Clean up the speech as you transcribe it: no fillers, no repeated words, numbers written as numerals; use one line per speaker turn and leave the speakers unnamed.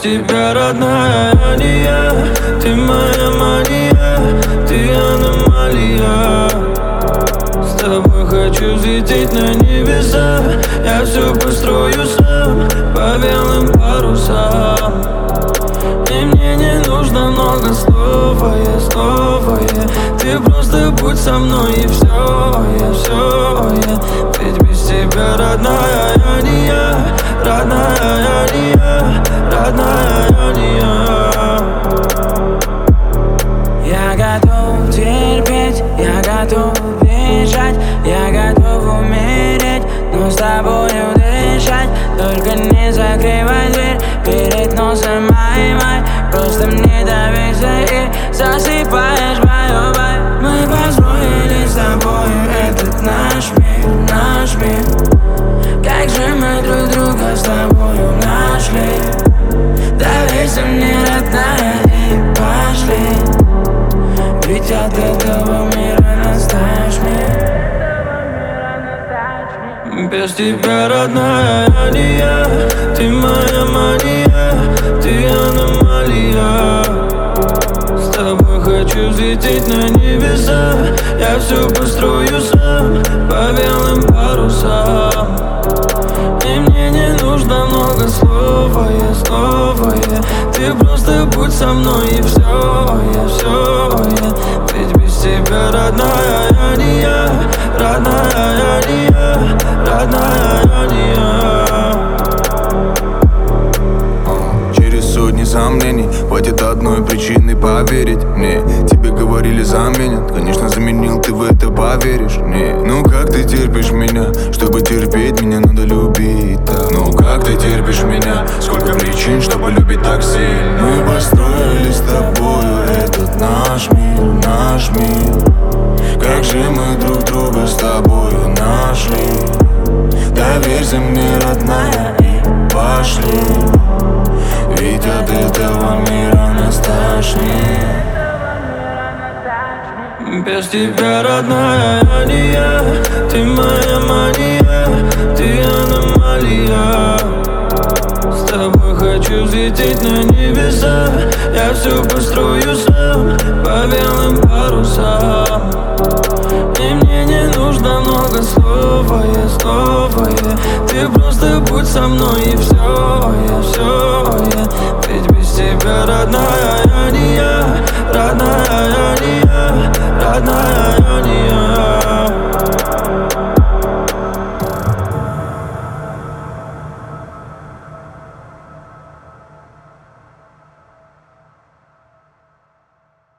тебя, родная, я не я. Ты моя мания, ты аномалия. С тобой хочу взлететь на небеса. Я все построю сам по белым парусам. И мне не нужно много слов, ты просто будь со мной и все, ведь без тебя, родная, я не я. Родная, я не я, родная, я не я.
Я готов терпеть, я готов бежать, я готов умереть, но с тобою дышать. Только не закрывай дверь перед носом, май. Просто мне доверься и засыпаешь бай. Мы построили с тобою этот наш мир. Как же мы друг друга с тобою нашли. Доверься мне, родная, и пошли. Ведь от этого мира настаешь мне.
Без тебя, родная, я не я. Ты моя мания, ты аномалия. С тобой хочу взлететь на небеса. Я все построю сам по белым парусам. И мне не нужно много слов, ты просто будь со мной и все, ведь без тебя, родная, я не я. Родная, я не я, родная, я не я.
Через сотни сомнений хватит одной причины поверить мне. Тебе говорили заменят, конечно заменил, ты в это поверишь. Не, ну как ты терпишь меня? Чтобы терпеть, меня надо любить так. Ну как ты терпишь меня? Сколько причин, чтобы любить так сильно. Мы построили с тобою этот наш мир. Как же мы друг друга с тобою нашли. Доверься мне, родная, и пошли. Ведь от этого мира нас тошнит.
Без тебя, родная, я не я. Ты моя мания, ты аномалия. С тобой хочу взлететь на небеса. Я все построю сам по белым парусам. И мне не нужно много слов, ты просто будь со мной и все, ведь без тебя, родная,